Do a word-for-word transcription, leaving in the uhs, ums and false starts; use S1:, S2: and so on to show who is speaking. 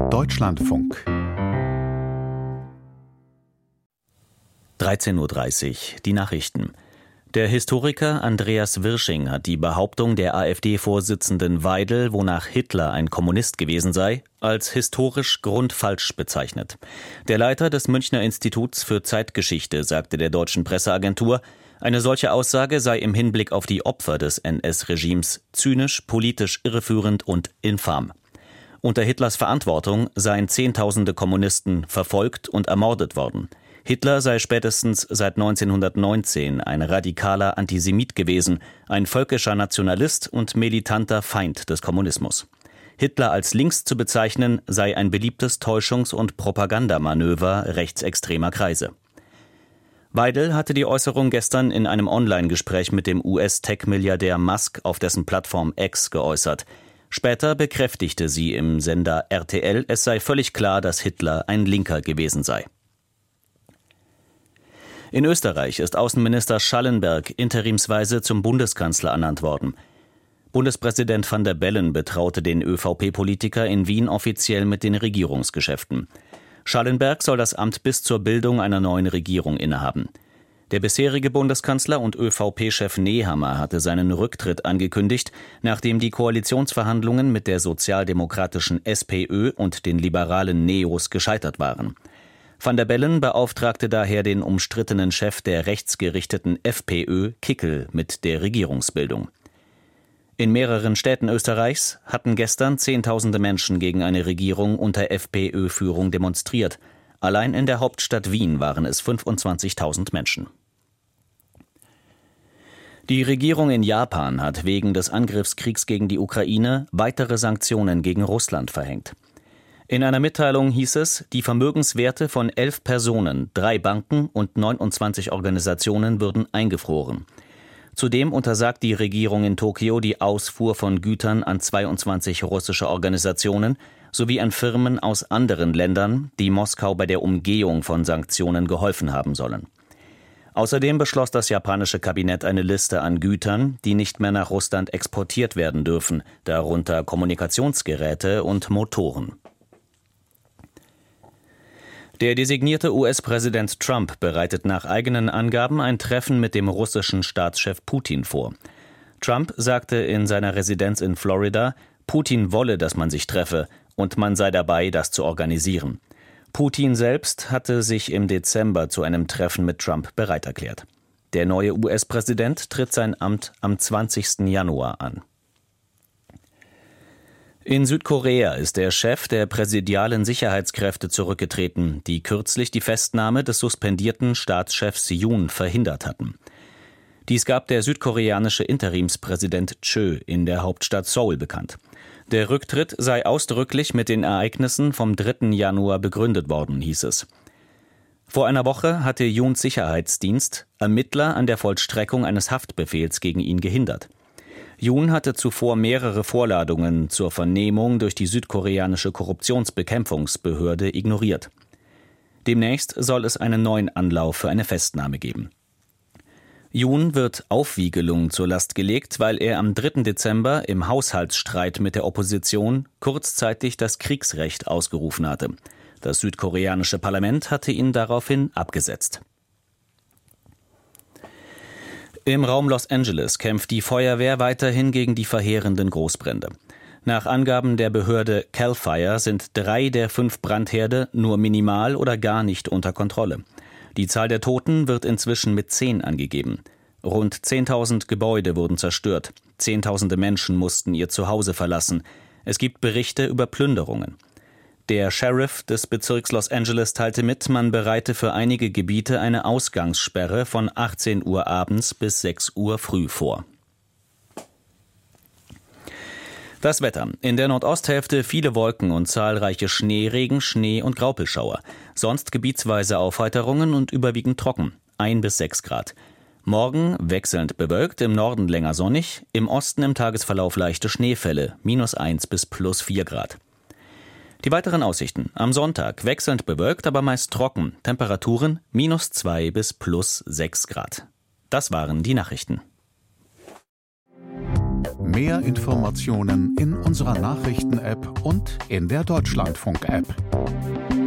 S1: Deutschlandfunk
S2: dreizehn Uhr dreißig, die Nachrichten. Der Historiker Andreas Wirsching hat die Behauptung der AfD-Vorsitzenden Weidel, wonach Hitler ein Kommunist gewesen sei, als historisch grundfalsch bezeichnet. Der Leiter des Münchner Instituts für Zeitgeschichte sagte der deutschen Presseagentur, eine solche Aussage sei im Hinblick auf die Opfer des N S-Regimes zynisch, politisch irreführend und infam. Unter Hitlers Verantwortung seien Zehntausende Kommunisten verfolgt und ermordet worden. Hitler sei spätestens seit neunzehnhundertneunzehn ein radikaler Antisemit gewesen, ein völkischer Nationalist und militanter Feind des Kommunismus. Hitler als links zu bezeichnen, sei ein beliebtes Täuschungs- und Propagandamanöver rechtsextremer Kreise. Weidel hatte die Äußerung gestern in einem Online-Gespräch mit dem U S-Tech-Milliardär Musk auf dessen Plattform X geäußert. Später bekräftigte sie im Sender R T L, es sei völlig klar, dass Hitler ein Linker gewesen sei. In Österreich ist Außenminister Schallenberg interimsweise zum Bundeskanzler ernannt worden. Bundespräsident Van der Bellen betraute den ÖVP-Politiker in Wien offiziell mit den Regierungsgeschäften. Schallenberg soll das Amt bis zur Bildung einer neuen Regierung innehaben. Der bisherige Bundeskanzler und ÖVP-Chef Nehammer hatte seinen Rücktritt angekündigt, nachdem die Koalitionsverhandlungen mit der sozialdemokratischen SPÖ und den liberalen Neos gescheitert waren. Van der Bellen beauftragte daher den umstrittenen Chef der rechtsgerichteten FPÖ, Kickl, mit der Regierungsbildung. In mehreren Städten Österreichs hatten gestern Zehntausende Menschen gegen eine Regierung unter FPÖ-Führung demonstriert. Allein in der Hauptstadt Wien waren es fünfundzwanzigtausend Menschen. Die Regierung in Japan hat wegen des Angriffskriegs gegen die Ukraine weitere Sanktionen gegen Russland verhängt. In einer Mitteilung hieß es, die Vermögenswerte von elf Personen, drei Banken und neunundzwanzig Organisationen würden eingefroren. Zudem untersagt die Regierung in Tokio die Ausfuhr von Gütern an zweiundzwanzig russische Organisationen sowie an Firmen aus anderen Ländern, die Moskau bei der Umgehung von Sanktionen geholfen haben sollen. Außerdem beschloss das japanische Kabinett eine Liste an Gütern, die nicht mehr nach Russland exportiert werden dürfen, darunter Kommunikationsgeräte und Motoren. Der designierte U S-Präsident Trump bereitet nach eigenen Angaben ein Treffen mit dem russischen Staatschef Putin vor. Trump sagte in seiner Residenz in Florida, Putin wolle, dass man sich treffe und man sei dabei, das zu organisieren. Putin selbst hatte sich im Dezember zu einem Treffen mit Trump bereit erklärt. Der neue U S-Präsident tritt sein Amt am zwanzigsten Januar an. In Südkorea ist der Chef der präsidialen Sicherheitskräfte zurückgetreten, die kürzlich die Festnahme des suspendierten Staatschefs Yoon verhindert hatten. Dies gab der südkoreanische Interimspräsident Chö in der Hauptstadt Seoul bekannt. Der Rücktritt sei ausdrücklich mit den Ereignissen vom dritten Januar begründet worden, hieß es. Vor einer Woche hatte Yoons Sicherheitsdienst Ermittler an der Vollstreckung eines Haftbefehls gegen ihn gehindert. Yoon hatte zuvor mehrere Vorladungen zur Vernehmung durch die südkoreanische Korruptionsbekämpfungsbehörde ignoriert. Demnächst soll es einen neuen Anlauf für eine Festnahme geben. Yoon wird Aufwiegelung zur Last gelegt, weil er am dritten Dezember im Haushaltsstreit mit der Opposition kurzzeitig das Kriegsrecht ausgerufen hatte. Das südkoreanische Parlament hatte ihn daraufhin abgesetzt. Im Raum Los Angeles kämpft die Feuerwehr weiterhin gegen die verheerenden Großbrände. Nach Angaben der Behörde CAL FIRE sind drei der fünf Brandherde nur minimal oder gar nicht unter Kontrolle. Die Zahl der Toten wird inzwischen mit zehn angegeben. Rund zehntausend Gebäude wurden zerstört. Zehntausende Menschen mussten ihr Zuhause verlassen. Es gibt Berichte über Plünderungen. Der Sheriff des Bezirks Los Angeles teilte mit, man bereite für einige Gebiete eine Ausgangssperre von achtzehn Uhr abends bis sechs Uhr früh vor. Das Wetter. In der Nordosthälfte viele Wolken und zahlreiche Schneeregen, Schnee- und Graupelschauer. Sonst gebietsweise Aufheiterungen und überwiegend trocken. ein bis sechs Grad. Morgen wechselnd bewölkt, im Norden länger sonnig, im Osten im Tagesverlauf leichte Schneefälle, minus eins bis plus vier Grad. Die weiteren Aussichten. Am Sonntag wechselnd bewölkt, aber meist trocken. Temperaturen minus zwei bis plus sechs Grad. Das waren die Nachrichten.
S1: Mehr Informationen in unserer Nachrichten-App und in der Deutschlandfunk-App.